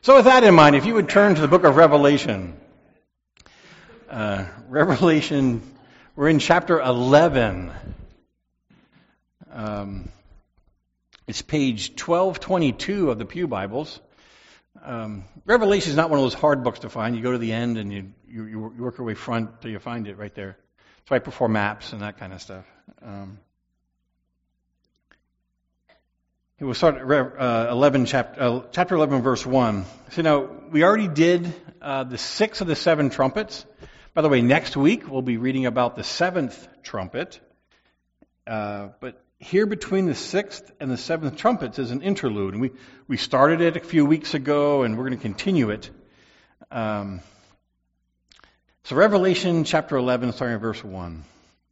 So with that in mind, if you would turn to the book of Revelation. Revelation, we're in chapter 11. It's page 1222 of the Pew Bibles. Revelation is not one of those hard books to find. You go to the end and you work your way front till you find it right there. It's right before maps and that kind of stuff. We'll start at chapter 11, verse 1. So now, we already did the 6 of the 7 trumpets. By the way, next week we'll be reading about the 7th trumpet. But here between the 6th and the 7th trumpets is an interlude. And we started it a few weeks ago, and we're going to continue it. So Revelation chapter 11, starting at verse 1.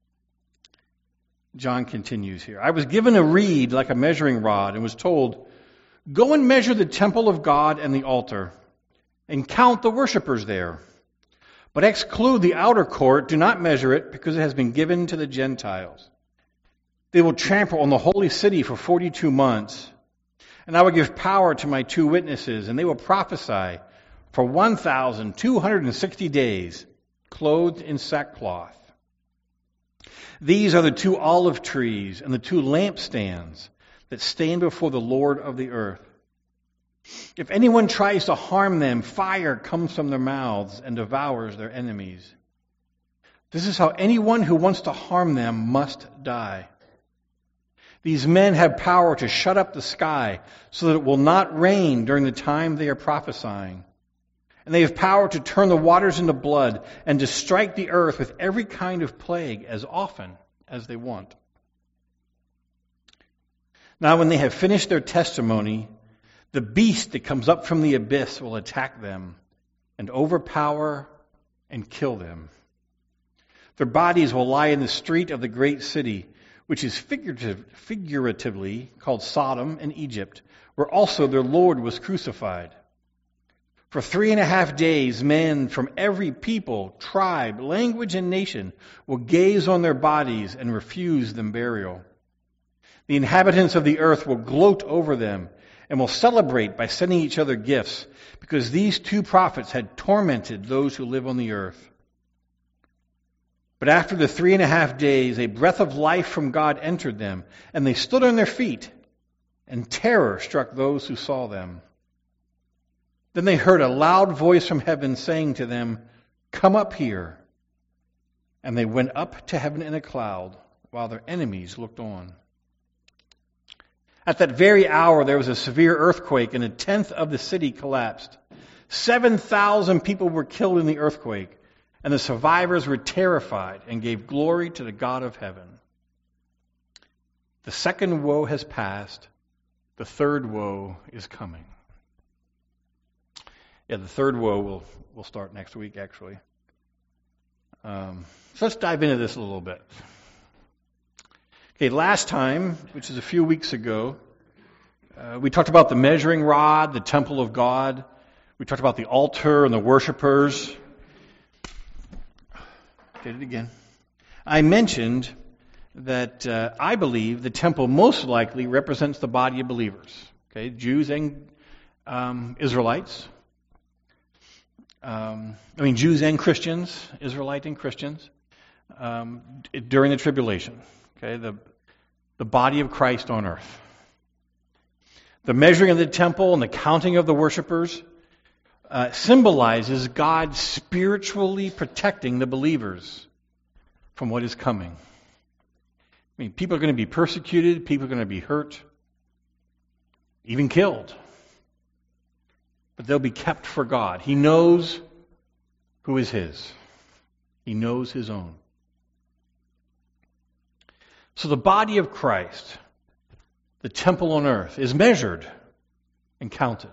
John continues here. I was given a reed like a measuring rod and was told, "Go and measure the temple of God and the altar, and count the worshipers there. But exclude the outer court, do not measure it, because it has been given to the Gentiles. They will trample on the holy city for 42 months. And I will give power to my 2 witnesses, and they will prophesy for 1,260 days, clothed in sackcloth. These are the 2 olive trees and the 2 lampstands that stand before the Lord of the earth. If anyone tries to harm them, fire comes from their mouths and devours their enemies. This is how anyone who wants to harm them must die. These men have power to shut up the sky so that it will not rain during the time they are prophesying. And they have power to turn the waters into blood and to strike the earth with every kind of plague as often as they want. Now when they have finished their testimony, the beast that comes up from the abyss will attack them and overpower and kill them. Their bodies will lie in the street of the great city, which is figuratively called Sodom and Egypt, where also their Lord was crucified. For 3.5 days, men from every people, tribe, language, and nation will gaze on their bodies and refuse them burial. The inhabitants of the earth will gloat over them and will celebrate by sending each other gifts, because these 2 prophets had tormented those who live on the earth. But after the 3.5 days, a breath of life from God entered them, and they stood on their feet, and terror struck those who saw them. Then they heard a loud voice from heaven saying to them, "Come up here." And they went up to heaven in a cloud, while their enemies looked on. At that very hour there was a severe earthquake, and 1/10 of the city collapsed. 7,000 people were killed in the earthquake, and the survivors were terrified and gave glory to the God of heaven. The second woe has passed. The third woe is coming. Yeah, the third woe will start next week, actually. So let's dive into this a little bit. Okay, last time, which is a few weeks ago, we talked about the measuring rod, the temple of God. We talked about the altar and the worshipers. Did it again. I mentioned that I believe the temple most likely represents the body of believers. Okay, Jews and Israelites. Jews and Christians, Israelite and Christians, during the tribulation. Okay, the body of Christ on earth. The measuring of the temple and the counting of the worshipers symbolizes God spiritually protecting the believers from what is coming. People are going to be persecuted, people are going to be hurt, even killed. But they'll be kept for God. He knows who is His. He knows His own. So the body of Christ, the temple on earth, is measured and counted.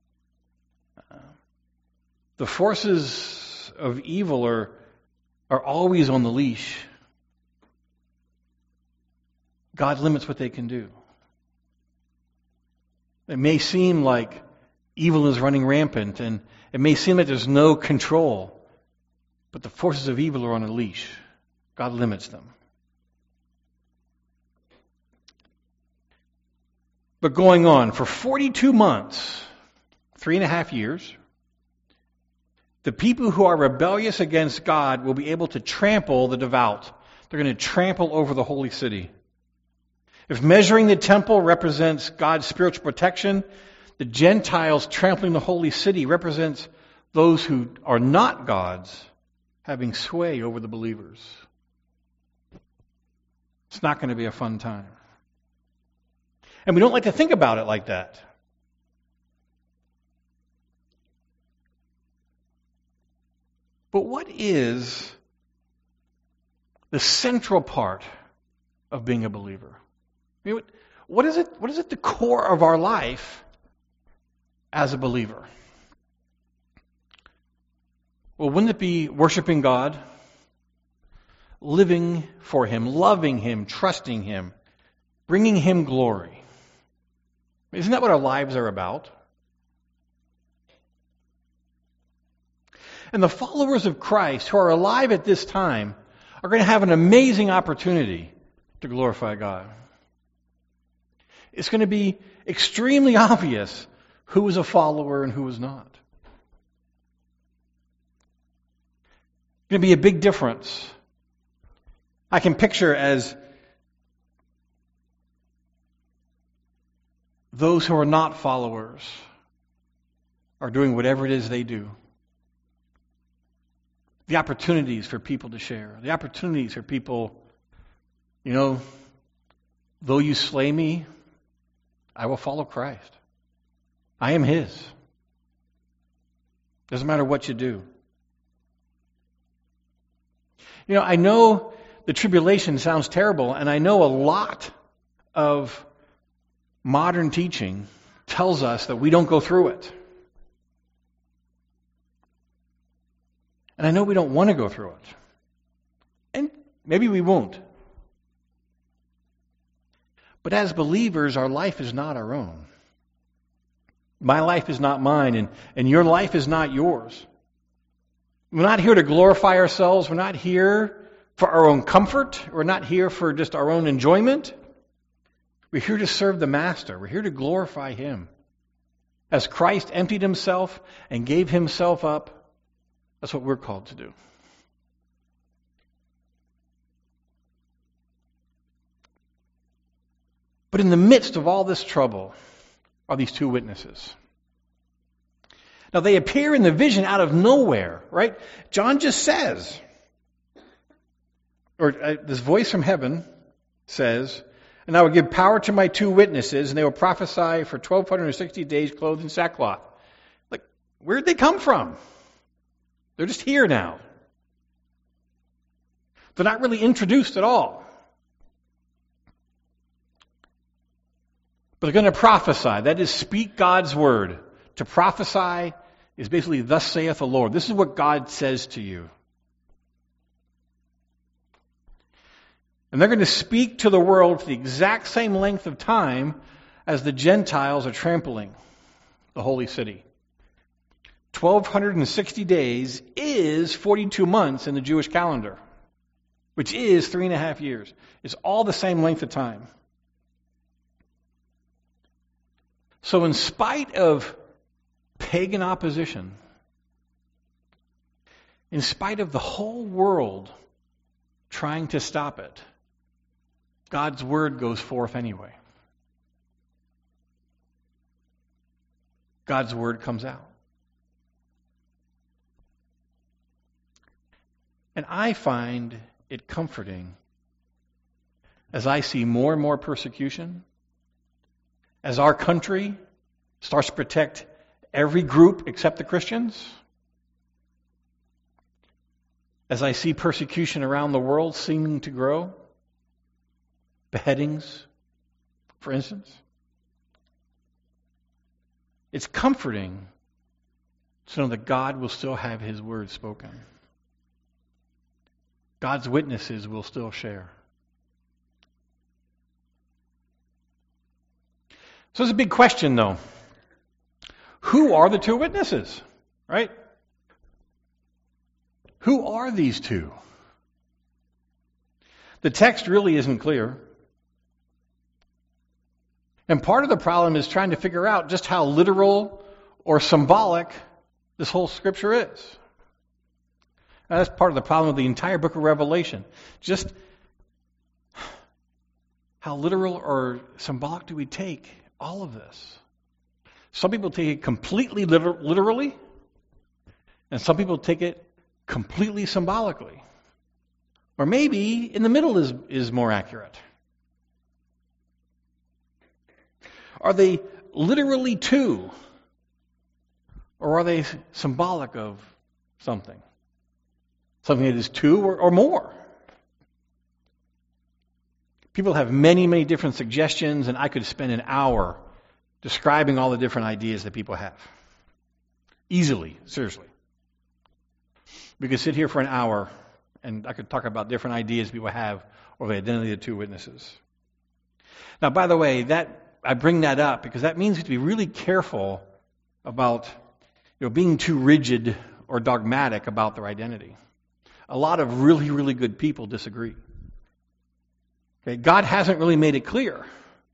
The forces of evil are always on the leash. God limits what they can do. It may seem like evil is running rampant, and it may seem that there's no control, but the forces of evil are on a leash. God limits them. But going on, for 42 months, 3.5 years, the people who are rebellious against God will be able to trample the devout. They're going to trample over the holy city. If measuring the temple represents God's spiritual protection, the Gentiles trampling the holy city represents those who are not God's having sway over the believers. It's not going to be a fun time. And we don't like to think about it like that. But what is the central part of being a believer? I mean, what is it the core of our life as a believer? Well, wouldn't it be worshiping God, living for Him, loving Him, trusting Him, bringing Him glory? Isn't that what our lives are about? And the followers of Christ who are alive at this time are going to have an amazing opportunity to glorify God. It's going to be extremely obvious who was a follower and who was not. It's going to be a big difference. I can picture as those who are not followers are doing whatever it is they do. The opportunities for people to share. The opportunities for people, though you slay me, I will follow Christ. I am His. Doesn't matter what you do. I know the tribulation sounds terrible, and I know a lot of modern teaching tells us that we don't go through it. And I know we don't want to go through it. And maybe we won't. But as believers, our life is not our own. My life is not mine, and your life is not yours. We're not here to glorify ourselves. We're not here for our own comfort. We're not here for just our own enjoyment. We're here to serve the Master. We're here to glorify Him. As Christ emptied Himself and gave Himself up, that's what we're called to do. But in the midst of all this trouble are these two witnesses. Now they appear in the vision out of nowhere, right? John just says, this voice from heaven says, "And I will give power to my two witnesses, and they will prophesy for 1,260 days clothed in sackcloth." Like, where'd they come from? They're just here now. They're not really introduced at all. But they're going to prophesy. That is, speak God's word. To prophesy is basically, "Thus saith the Lord." This is what God says to you. And they're going to speak to the world for the exact same length of time as the Gentiles are trampling the holy city. 1,260 days is 42 months in the Jewish calendar, which is 3.5 years. It's all the same length of time. So in spite of pagan opposition, in spite of the whole world trying to stop it, God's word goes forth anyway. God's word comes out. And I find it comforting as I see more and more persecution, as our country starts to protect every group except the Christians, as I see persecution around the world seeming to grow, beheadings, for instance. It's comforting to know that God will still have His word spoken. God's witnesses will still share. So there's a big question, though. Who are the two witnesses? Right? Who are these two? The text really isn't clear. And part of the problem is trying to figure out just how literal or symbolic this whole Scripture is. Now, that's part of the problem with the entire book of Revelation. Just how literal or symbolic do we take all of this? Some people take it completely literally, and some people take it completely symbolically. Or maybe in the middle is more accurate. Are they literally two? Or are they symbolic of something? Something that is two or more? People have many, many different suggestions, and I could spend an hour describing all the different ideas that people have. Easily, seriously. We could sit here for an hour, and I could talk about different ideas people have or the identity of the two witnesses. Now, by the way, I bring that up because that means we have to be really careful about being too rigid or dogmatic about their identity. A lot of really, really good people disagree. Okay, God hasn't really made it clear.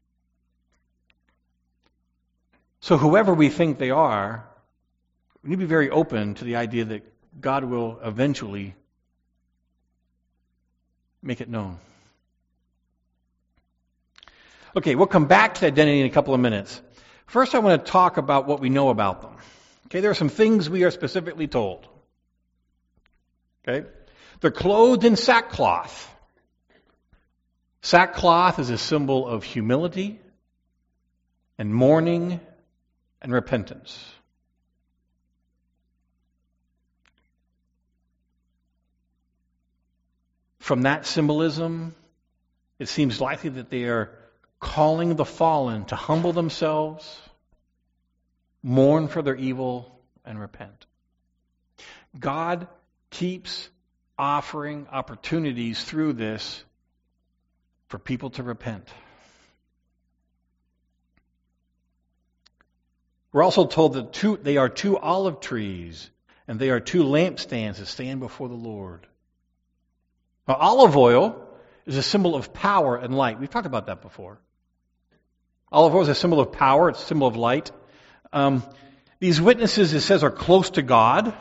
So whoever we think they are, we need to be very open to the idea that God will eventually make it known. Okay, we'll come back to identity in a couple of minutes. First, I want to talk about what we know about them. Okay, there are some things we are specifically told. Okay, they're clothed in sackcloth. Sackcloth is a symbol of humility and mourning and repentance. From that symbolism, it seems likely that they are calling the fallen to humble themselves, mourn for their evil, and repent. God keeps offering opportunities through this for people to repent. We're also told that they are two olive trees, and they are two lampstands that stand before the Lord. Now, olive oil is a symbol of power and light. We've talked about that before. Olive oil is a symbol of power. It's a symbol of light. These witnesses, it says, are close to God.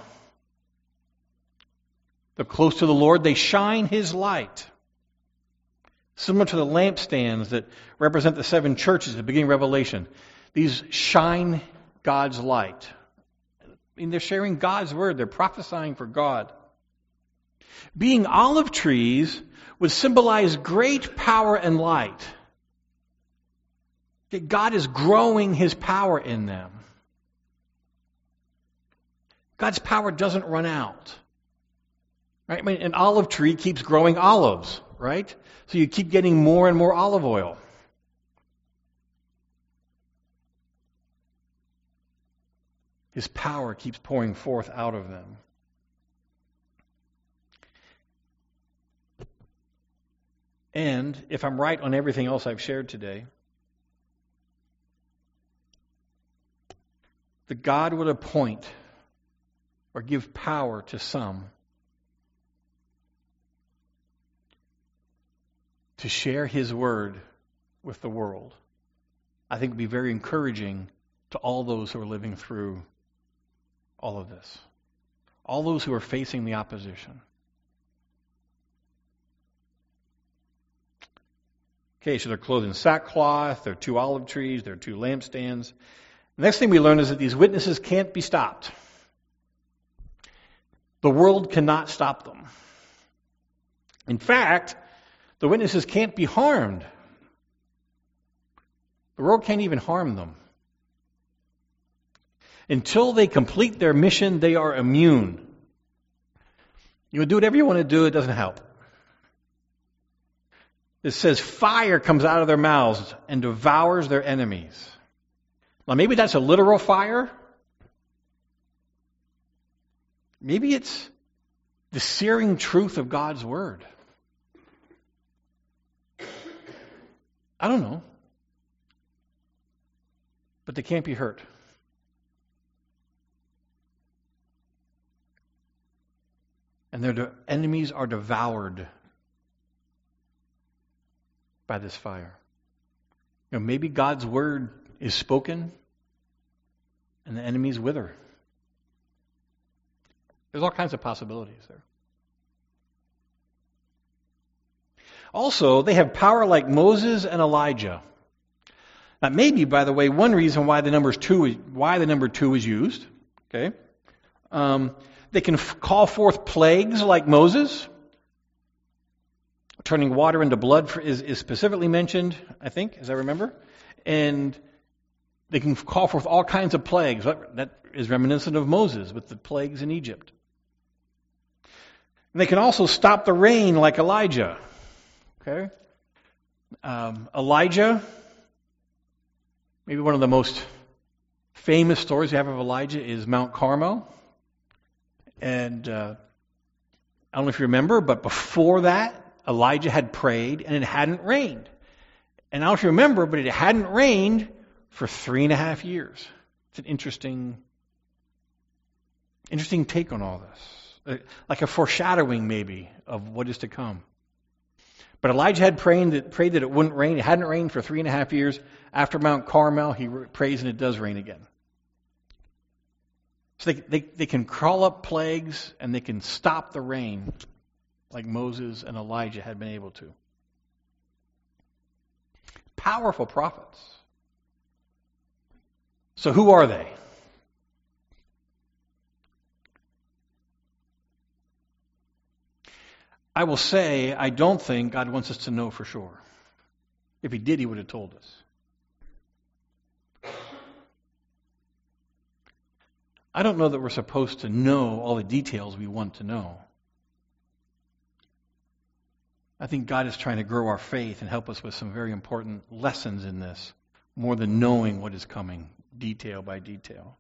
They're close to the Lord. They shine His light. Similar to the lampstands that represent the seven churches at the beginning of Revelation. These shine God's light. I mean, they're sharing God's word. They're prophesying for God. Being olive trees would symbolize great power and light. That God is growing His power in them. God's power doesn't run out. Right? I mean, an olive tree keeps growing olives, right? So you keep getting more and more olive oil. His power keeps pouring forth out of them. And if I'm right on everything else I've shared today, that God would appoint or give power to some to share His word with the world, I think would be very encouraging to all those who are living through all of this. All those who are facing the opposition. Okay, so they're clothed in sackcloth, they're two olive trees, they're two lampstands. The next thing we learn is that these witnesses can't be stopped. The world cannot stop them. In fact, the witnesses can't be harmed. The world can't even harm them. Until they complete their mission, they are immune. You do whatever you want to do, it doesn't help. It says fire comes out of their mouths and devours their enemies. Now maybe that's a literal fire. Maybe it's the searing truth of God's word. I don't know. But they can't be hurt. And their enemies are devoured by this fire. Maybe God's word is spoken, and the enemies wither. There's all kinds of possibilities there. Also, they have power like Moses and Elijah. That may be, by the way, one reason why the number 2 is used. Okay, they can call forth plagues like Moses. Turning water into blood is specifically mentioned, I think, as I remember, and they can call forth all kinds of plagues. That is reminiscent of Moses with the plagues in Egypt. And they can also stop the rain like Elijah. Okay, Elijah. Maybe one of the most famous stories we have of Elijah is Mount Carmel. And I don't know if you remember, but before that, Elijah had prayed and it hadn't rained. And I don't know if you remember, but it hadn't rained for 3.5 years. It's an interesting take on all this. Like a foreshadowing, maybe, of what is to come. But Elijah had prayed that it wouldn't rain. It hadn't rained for 3.5 years. After Mount Carmel, he prays and it does rain again. So they can call up plagues and they can stop the rain like Moses and Elijah had been able to. Powerful prophets. So who are they? I will say, I don't think God wants us to know for sure. If He did, He would have told us. I don't know that we're supposed to know all the details we want to know. I think God is trying to grow our faith and help us with some very important lessons in this, more than knowing what is coming, detail by detail.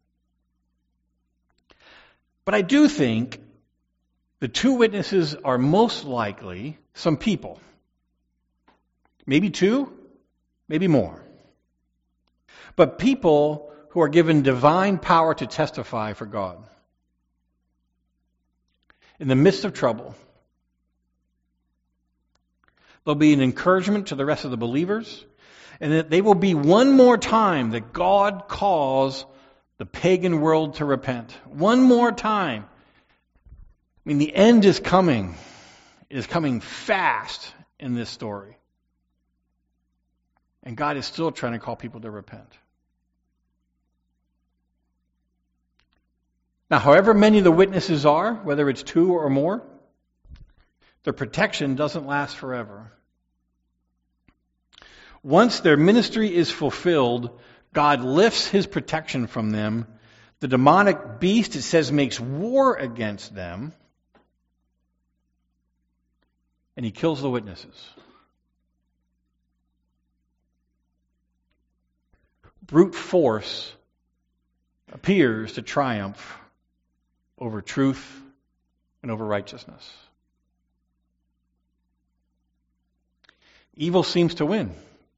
But I do think the 2 witnesses are most likely some people. Maybe 2, maybe more. But people who are given divine power to testify for God. In the midst of trouble, they'll be an encouragement to the rest of the believers, and that they will be one more time that God calls the pagan world to repent. One more time. I mean, the end is coming. It is coming fast in this story. And God is still trying to call people to repent. Now, however many the witnesses are, whether it's 2 or more, their protection doesn't last forever. Once their ministry is fulfilled, God lifts His protection from them. The demonic beast, it says, makes war against them. And he kills the witnesses. Brute force appears to triumph over truth and over righteousness. Evil seems to win.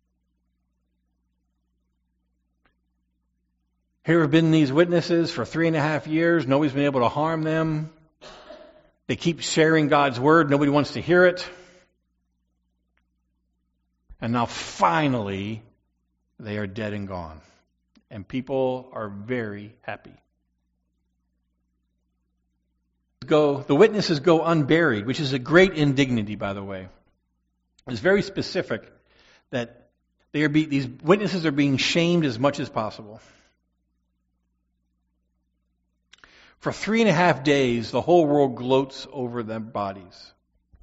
Here have been these witnesses for 3.5 years. Nobody's been able to harm them. They keep sharing God's word. Nobody wants to hear it. And now finally, they are dead and gone. And people are very happy. The witnesses go unburied, which is a great indignity, by the way. It's very specific that these witnesses are being shamed as much as possible. For 3.5 days, the whole world gloats over their bodies.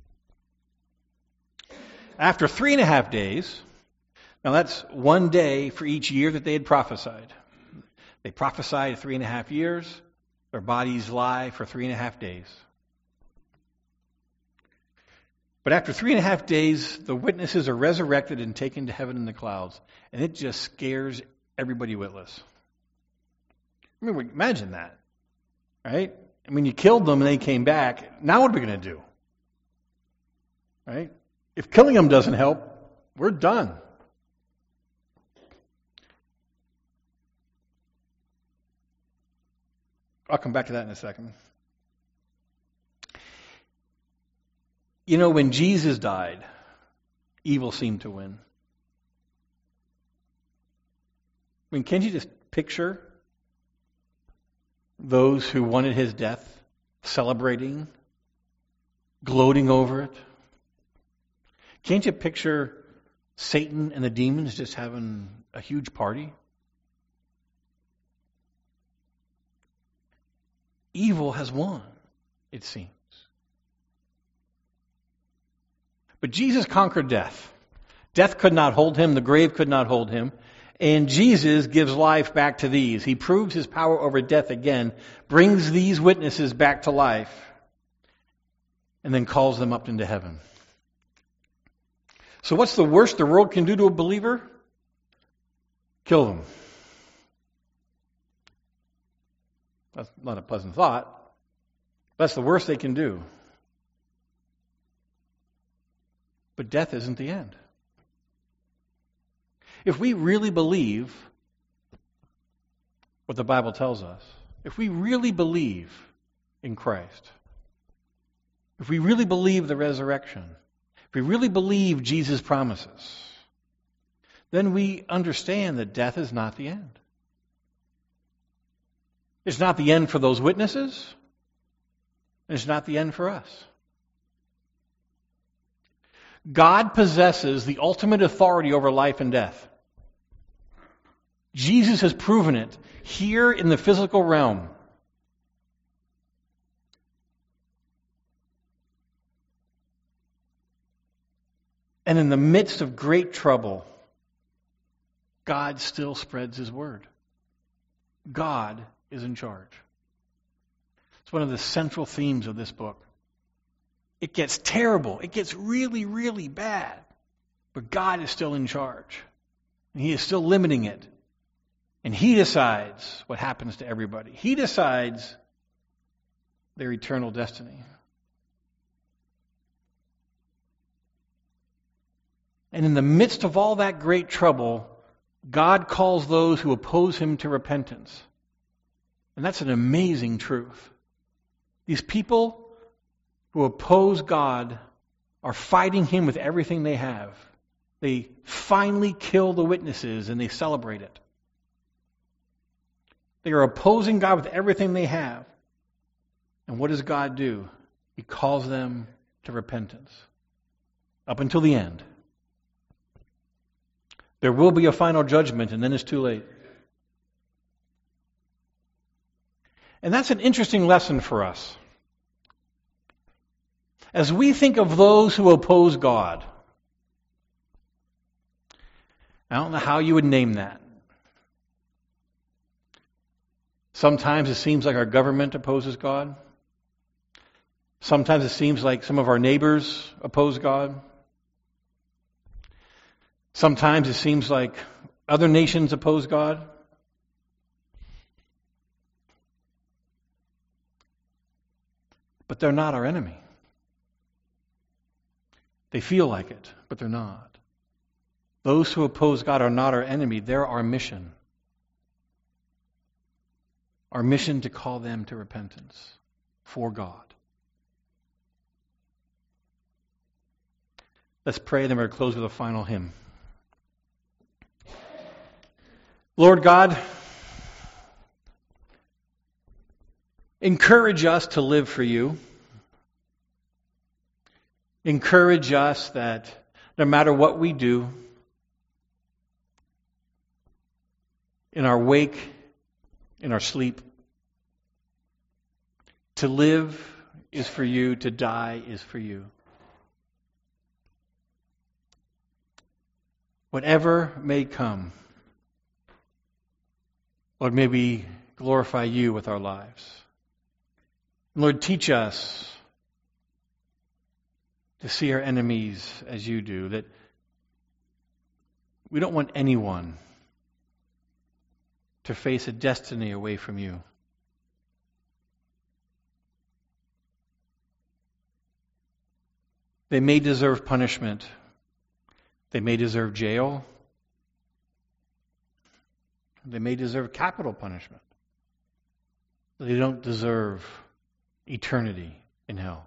After 3.5 days, now that's 1 day for each year that they had prophesied. They prophesied 3.5 years. Their bodies lie for 3.5 days. But after 3.5 days, the witnesses are resurrected and taken to heaven in the clouds. And it just scares everybody witless. I mean, imagine that. Right? I mean, you killed them and they came back. Now what are we going to do? Right? If killing them doesn't help, we're done. I'll come back to that in a second. You know, when Jesus died, evil seemed to win. I mean, can't you just picture those who wanted his death, celebrating, gloating over it. Can't you picture Satan and the demons just having a huge party? Evil has won, it seems. But Jesus conquered death. Death could not hold him. The grave could not hold him. And Jesus gives life back to these. He proves his power over death again, brings these witnesses back to life, and then calls them up into heaven. So what's the worst the world can do to a believer? Kill them. That's not a pleasant thought. That's the worst they can do. But death isn't the end. If we really believe what the Bible tells us, if we really believe in Christ, if we really believe the resurrection, if we really believe Jesus' promises, then we understand that death is not the end. It's not the end for those witnesses, and it's not the end for us. God possesses the ultimate authority over life and death. Jesus has proven it here in the physical realm. And in the midst of great trouble, God still spreads his word. God is in charge. It's one of the central themes of this book. It gets terrible. It gets really, really bad. But God is still in charge. And he is still limiting it. And he decides what happens to everybody. He decides their eternal destiny. And in the midst of all that great trouble, God calls those who oppose him to repentance. And that's an amazing truth. These people who oppose God are fighting him with everything they have. They finally kill the witnesses and they celebrate it. They are opposing God with everything they have. And what does God do? He calls them to repentance. Up until the end. There will be a final judgment, and then it's too late. And that's an interesting lesson for us. As we think of those who oppose God, I don't know how you would name that. Sometimes it seems like our government opposes God. Sometimes it seems like some of our neighbors oppose God. Sometimes it seems like other nations oppose God. But they're not our enemy. They feel like it, but they're not. Those who oppose God are not our enemy. They're our mission. Our mission to call them to repentance for God. Let's pray, then we're going to close with a final hymn. Lord God, encourage us to live for you. Encourage us that no matter what we do, in our wake, in our sleep, to live is for you, to die is for you. Whatever may come, Lord, may we glorify you with our lives. Lord, teach us to see our enemies as you do, that we don't want anyone to face a destiny away from you. They may deserve punishment. They may deserve jail. They may deserve capital punishment. But they don't deserve eternity in hell.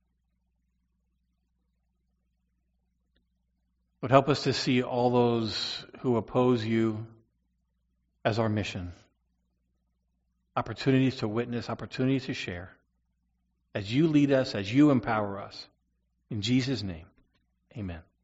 Lord, help us to see all those who oppose you as our mission. opportunities to witness, opportunities to share. As you lead us, as you empower us. In Jesus' name, amen.